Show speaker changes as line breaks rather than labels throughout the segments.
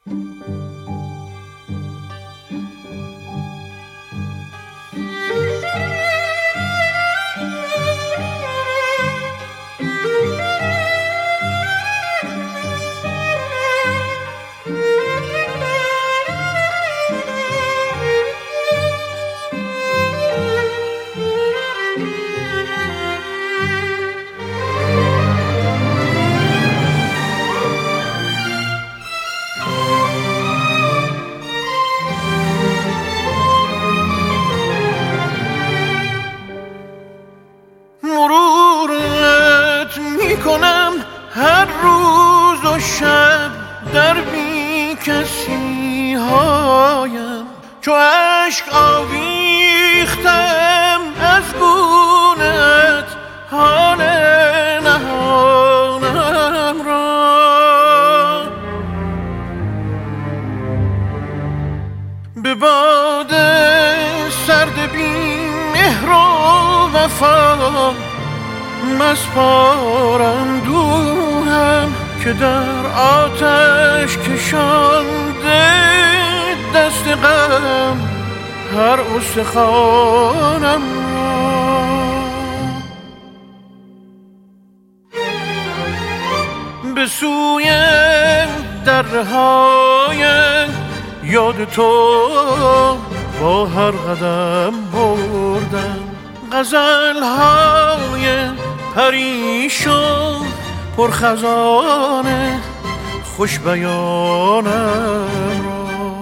مرورت میکنم هر روز و شب در بی کسی هایم، چو عشق آویختم از گونت حال نهانم را. به باد سرد بی مهر و وفا مسپارم دوهم، که در آتش کشانده دست غم هر استخوانم را. به سوی درهای یاد تو با هر قدم بردم، غزل‌های پریشان پرخزانه خوش بیانم را.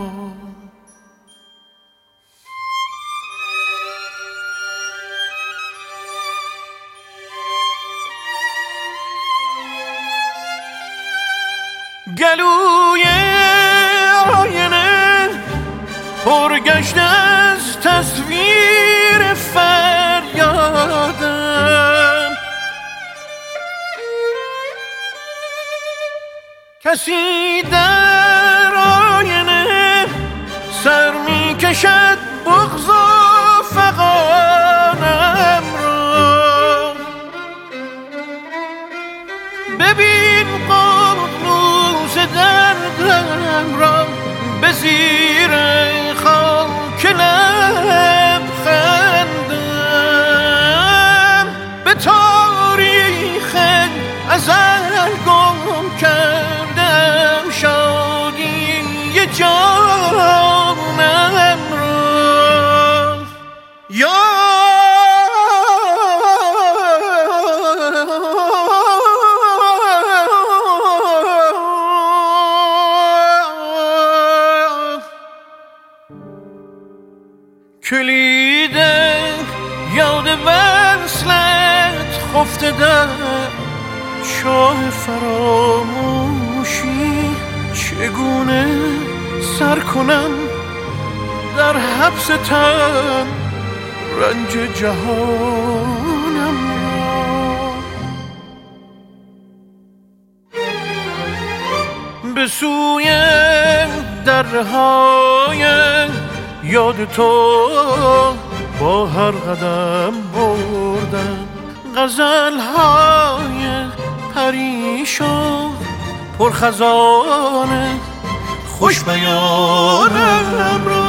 گلوی آینه پرگشته از تصویر فریادم، کسی در آینه سر می کشد بغض و فغانم را. ببین ققنوس دردم را به زیر خاک لبخندم، به تاریخ ازل گم کردم شادی جانم را. یا کلید یاد وصلت خفته در چاه فراموشی، چگونه سر کنم در حبس تن رنج جهانم را. به سوی درهای یاد تو با هر قدم بردم، غزل‌های پریشان پرخزانه خوش بیانم را.